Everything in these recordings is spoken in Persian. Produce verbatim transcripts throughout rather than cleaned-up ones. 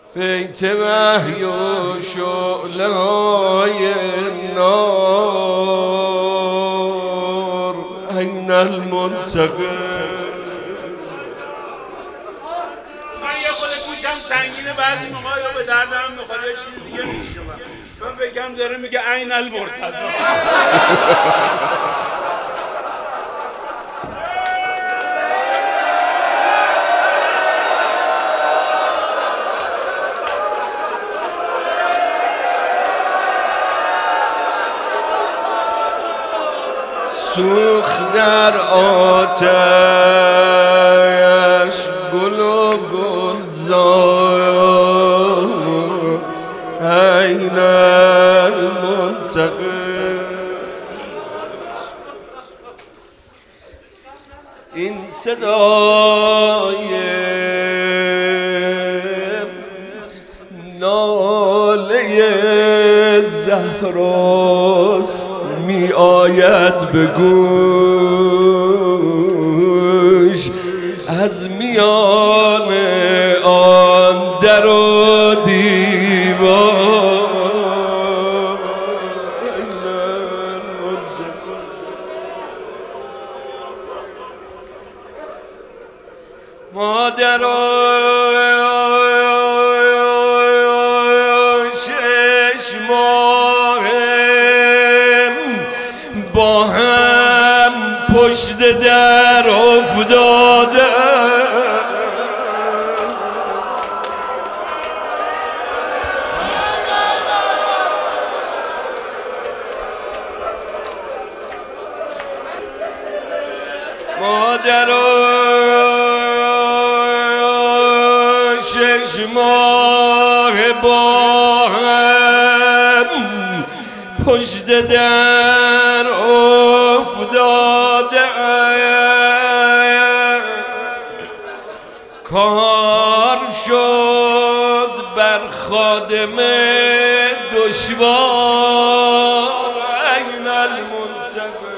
بیت وحی و شعله های نار این المنتقم. من یه خود گوشم سنگینه، بعضی موقع یا به دردم میخوره یه چیز دیگه میشه. من بگم داره میگه عین المرتضی. سوخت در آتش گل و گلزار این المنتقم. این صدای ناله زهراست می آید به گوش از میان آن در و دیوار. مادر شش ماه با هم پشت در افتاده، مادر شش ماه با هم پشت در افتاده، کار شد بر خادم دشوار این المنتقم.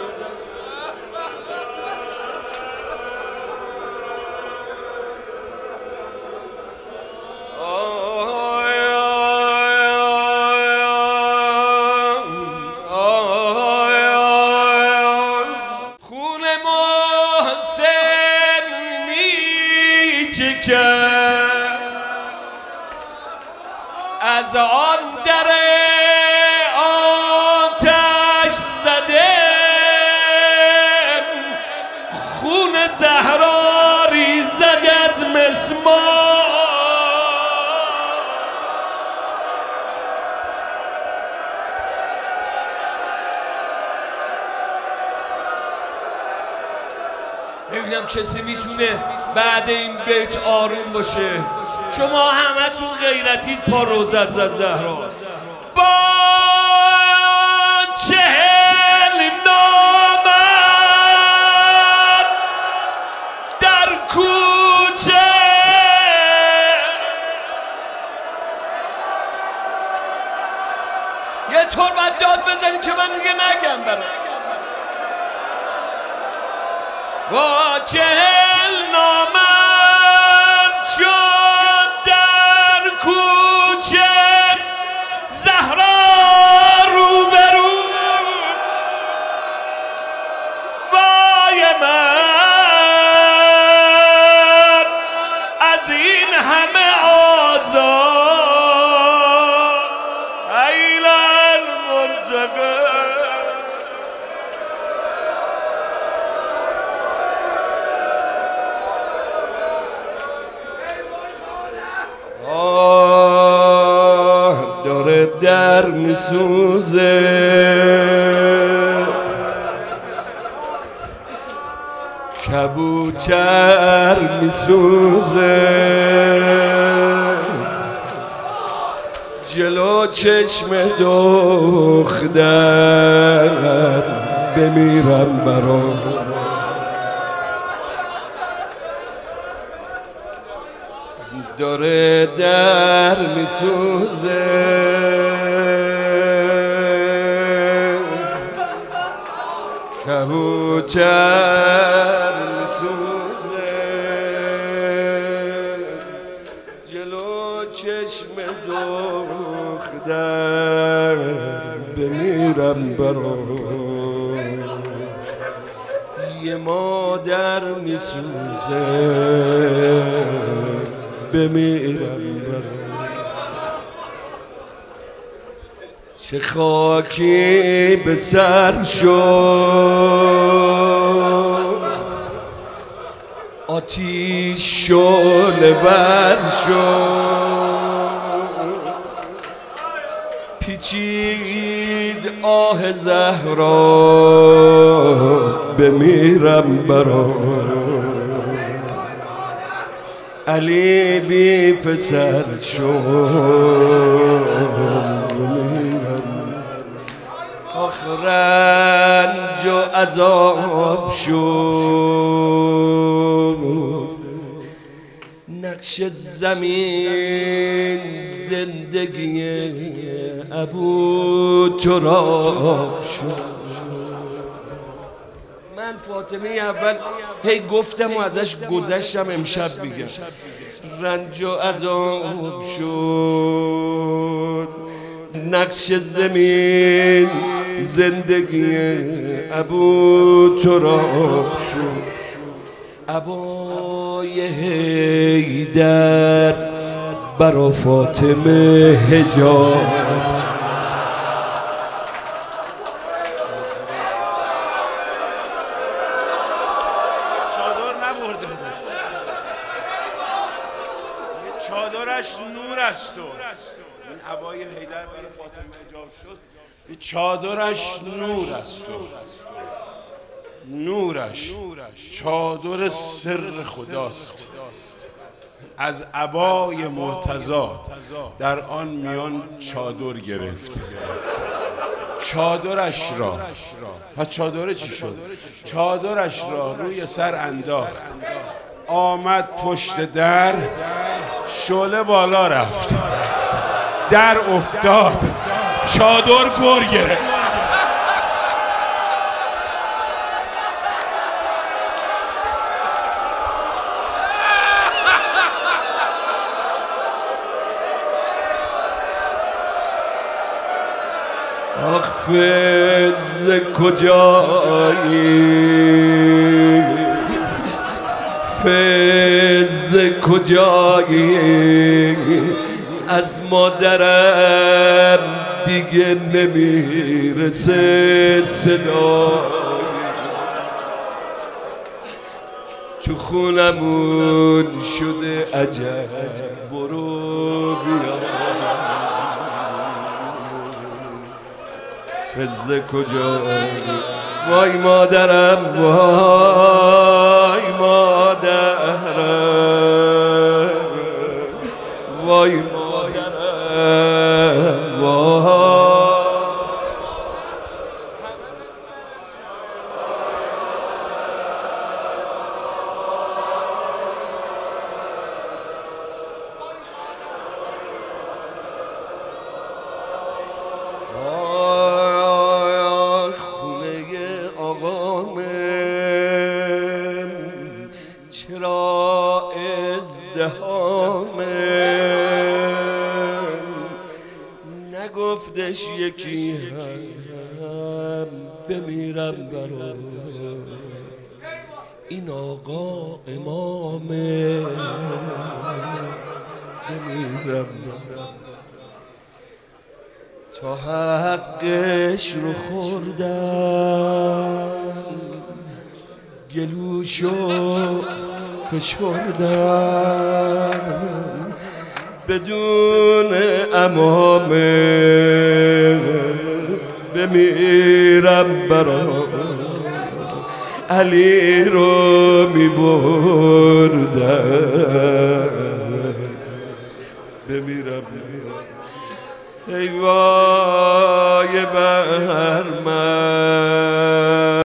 از آن در آتش زده خون زهرا ریزد از مسمار. ببینم کسی میتونه بعد این بیت آروم باشه. شما همتون غیرتید پا روزت زد زهرا. با چهل نامرد در کوچه یه طور باید داد بزنی که من دیگه نگم برام. با چهل نامرد شد در کوچه زهرا روبرو. وای من از این همه آزار این المنتقم. داره در میسوزه کبوتر میسوزه جلو چشم دختر بمیرم برام. داره در میسوزه کبوتر میسوزه جلو چشم چشم دختر بمیرم براش، یه مادر میسوزه بمیرم براش. چه خاکی به سر شد، آتیش شعله ور شد، پیچید آه زهرا بمیرم براش، علی بی پسر شد آخ رنج و عذاب شد، نقش زمین زندگی ابو تراب شد. من فاطمه اول هی گفتم و ازش گذشتم، امشب میگم رنج و عذاب شد، نقش زمین زندگی ابو تراب شد، ابای حیدر برا فاطمه حجاب. چادر نبرده بود، چادرش نور است و این عبای حیدر برای فاطمه حجاب شد، چادرش نور است و نورش چادر سر خداست، از عبای مرتضی در آن میان چادر گرفت، چادرش را. پس چادر چی شد؟ چادرش را روی سر انداخت، آمد پشت در، شعله بالا رفت، در افتاد، چادر گر گرفت. آخ فز کجایی، فز کجایی، از مادرم دیگه نمیرسه صدا، تو خونمون شده عجب، برو بیا. فز کجایی، وای مادرم، وای مادرم، وای مادرم، وای. چرا ازدهامه، نگفتش یکی هم بمیرم برا این آقا امامه، بمیرم تا حقش رو خوردم، گلوشو فشردم، بدون امامه بمیرم برا علی رو میبردم، بمیرم ای وای.